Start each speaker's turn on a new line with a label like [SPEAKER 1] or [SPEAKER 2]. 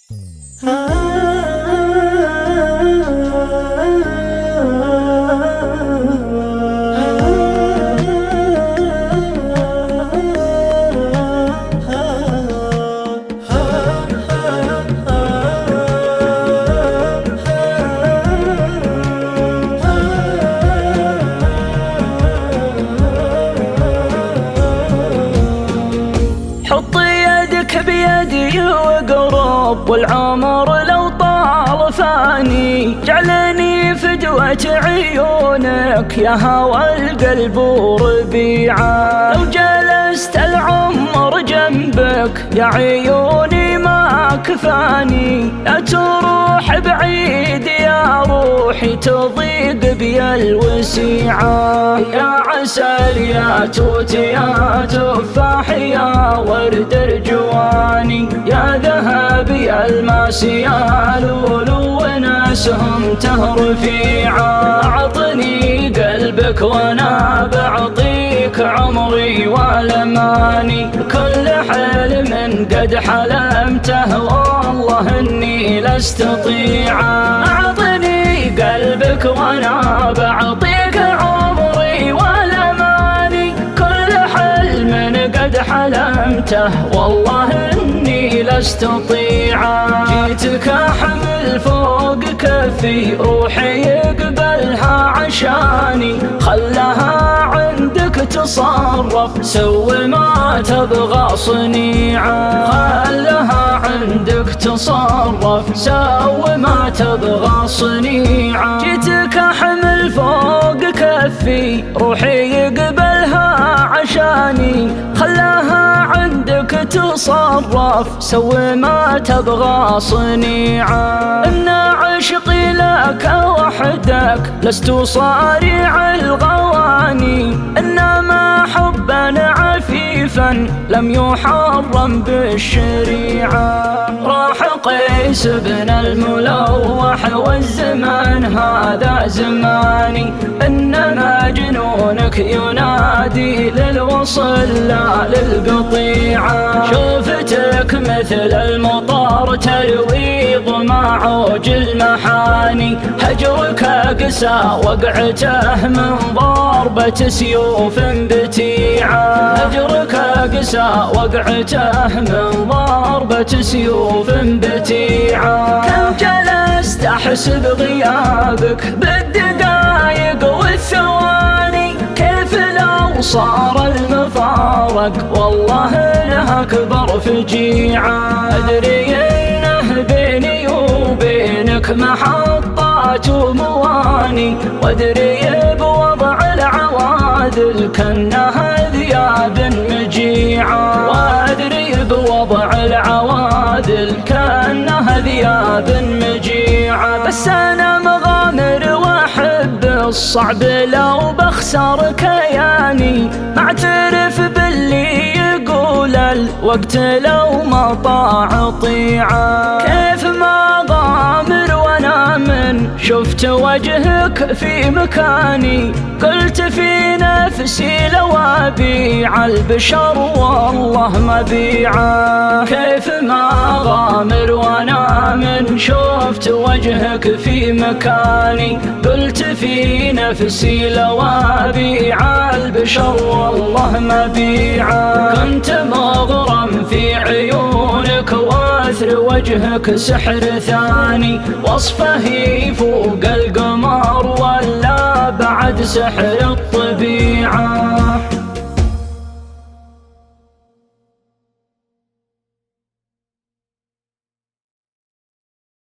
[SPEAKER 1] حط يدك بيدي وقرب، والعمر لو طال فاني جعلني فدوة عيونك يا هوى القلب وربيعه. لو جلست العمر جنبك يا عيوني ما كفاني، لا تروح بعيد يا روحي تضيق بي الوسيعة. يا عسل يا توت يا تفاح يا ورد رجواني، يا ذهب يا الماس يا لولو وناسهم تهرفيعا. أعطني قلبك وانا بعطيك عمري والاماني، كل حلم قد حلمته والله اني لا استطيعا. أعطني قلبك وانا بعطيك عمري والاماني، كل حلم قد حلمته والله اني لا استطيعا. جيتك احمل فوق كفي روحي يقبلها عشاني، خلها عندك تصرف سوي ما تبغى صنيعا. خلها عندك تصرف سوي ما تبغى صنيعا. جيتك احمل فوق كفي روحي يقبلها عشاني، خلاها عندك تصرف سوي ما تبغى صنيعا. إن عشقي لك وحدك لست صارع الغواني، إنما حبا عفيفا لم يحرم بالشريعة. راح قيس بن الملوح والزمان هذا زماني، إنما جنونك ينادي للوصل لا للقطيعة. شوفتك مثل المطر تروي ضماعوج المحاني، هجرك قسى وقعته من ضربة سيوف بتيعة. هجرك قسى وقعته من ضربة سيوف بتيعة. كم جلست أحسب غيابك بالدقايق والثواني، كيف لو صار المفارق والله انها أكبر فجيعة. أدري إنه بيني وبينك محطات ومواني، وأدري بوضع العوادل كأنها ذياب مجيعة. وأدري بوضع العوادل كأنها ذياب مجيعة. بس أنا مغامر وأحب الصعب لو بخسر كياني، ما اعترف باللي يقول الوقت لو ما طاع طيعة. كيف ما غامر وانا من شفت وجهك في مكاني، قلت في نفسي لو أبيع البشر والله ما بيعه. كيف ما غامر وانا من شفت وجهك في مكاني، قلت في نفسي لو أبيع البشر والله ما بيعه. كنت مغرم في عيونك واثر وجهك سحر ثاني، وصفه فوق القمر ولا بعد سحر الطبيعة.